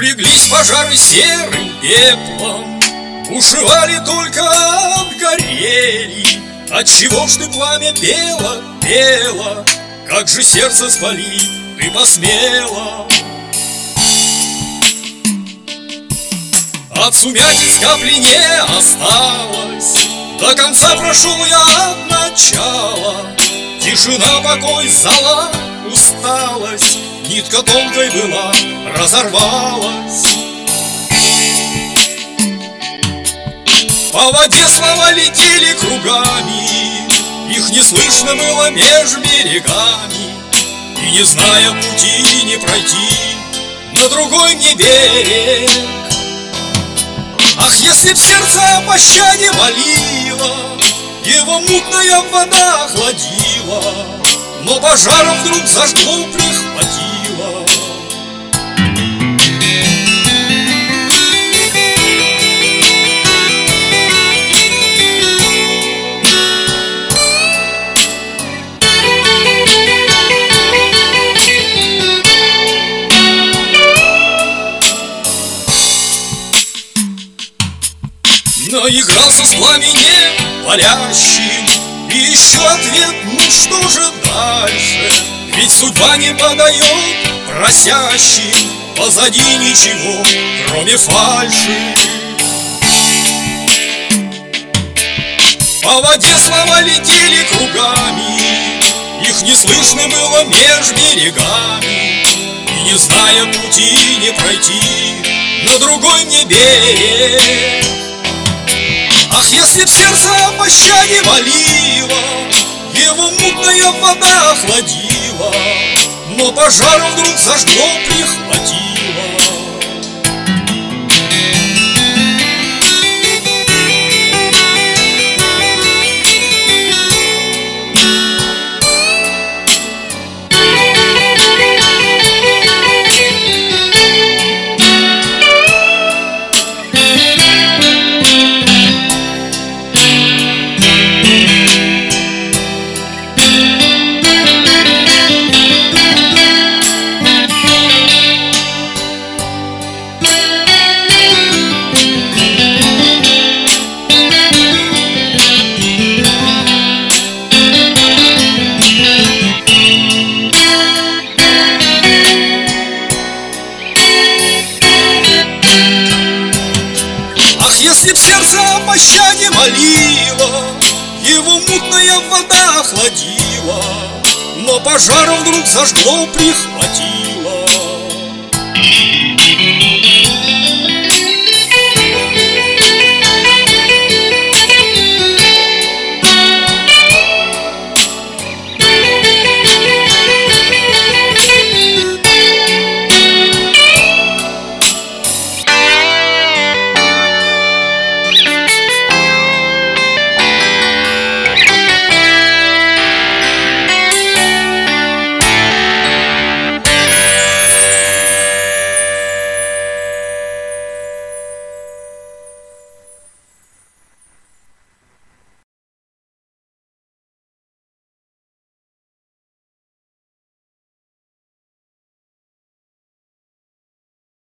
Улеглись пожары серым пеплом, бушевали, только обгорели. Отчего ж ты, пламя, пела, пела? Как же сердце спалить ты посмела? От сумятиц капли не осталось, до конца прошел я от начала. Тишина, покой, зала, усталость, нитка тонкой была, разорвалась. По воде слова летели кругами, их не слышно было меж берегами. И не зная пути не пройти на другой мне берег. Ах, если б сердце о пощаде молило, его мутная вода охладила, но пожаром вдруг зажгло, прихватило. Наигрался с пламенем палящим, и еще ответ, ну что же дальше? Ведь судьба не подает просящим, позади ничего, кроме фальши. По воде слова летели кругами, их не слышно было меж берегами. И не зная пути не пройти на другой мне берег. Ах, если б сердце о пощаде молило, его мутная вода охладила, но пожаром вдруг зажгло, прихватило. Если б сердце о пощаде молило, его мутная вода охладила, но пожаром вдруг зажгло, прихватило.